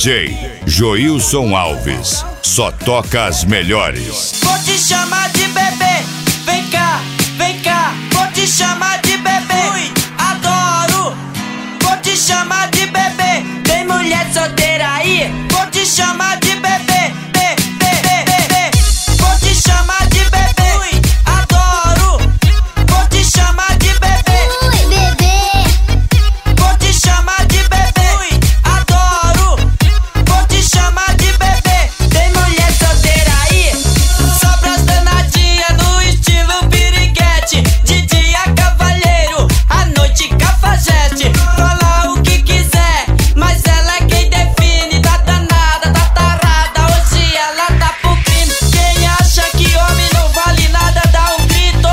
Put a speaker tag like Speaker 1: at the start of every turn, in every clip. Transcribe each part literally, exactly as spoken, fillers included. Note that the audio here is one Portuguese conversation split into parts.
Speaker 1: J Joilson Alves, só toca as melhores.
Speaker 2: Vou te chamar de bebê, vem cá, vem cá. Vou te chamar de bebê, ui, adoro. Vou te chamar de bebê, tem mulher solteira aí. Vou te chamar de bebê, bebê, bebê, bebê. Vou te chamar de bebê, ui, adoro. Vou te chamar de bebê,
Speaker 3: ui, bebê.
Speaker 2: Vou te chamar de bebê, ui, adoro. Vou te chamar de bebê, tem mulher solteira aí. Só pras danadinhas no estilo piriguete. De dia cavalheiro, à noite cafajeste. Fala o que quiser, mas ela é quem define. Tá danada, tá tarada, hoje ela tá pro crime. Quem acha que homem não vale nada, dá um grito.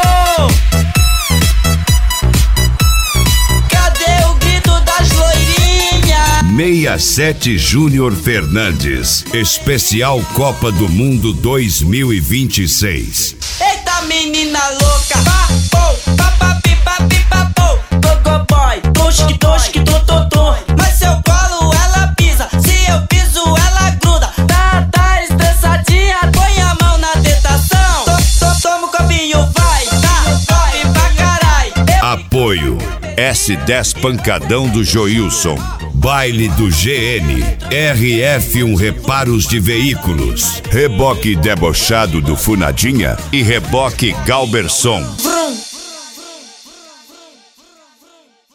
Speaker 2: Cadê o grito das loirinhas?
Speaker 1: sessenta e sete Júnior Fernandes, especial Copa do Mundo dois mil e vinte e seis.
Speaker 2: Eita menina louca, papou, papapi, papi, papou. Gogo boy, tosque, tosque, tototô. Mas se eu colo, ela pisa. Se eu piso, ela gruda. Tá, tá estressadinha, põe a mão na tentação. To, to, toma o copinho, vai, tá, top pra carai. Eu
Speaker 1: Apoio S dez Pancadão do Joilson, Baile do G N, R F um Reparos de Veículos, Reboque Debochado do Funadinha e Reboque Galberson.
Speaker 2: Vrum.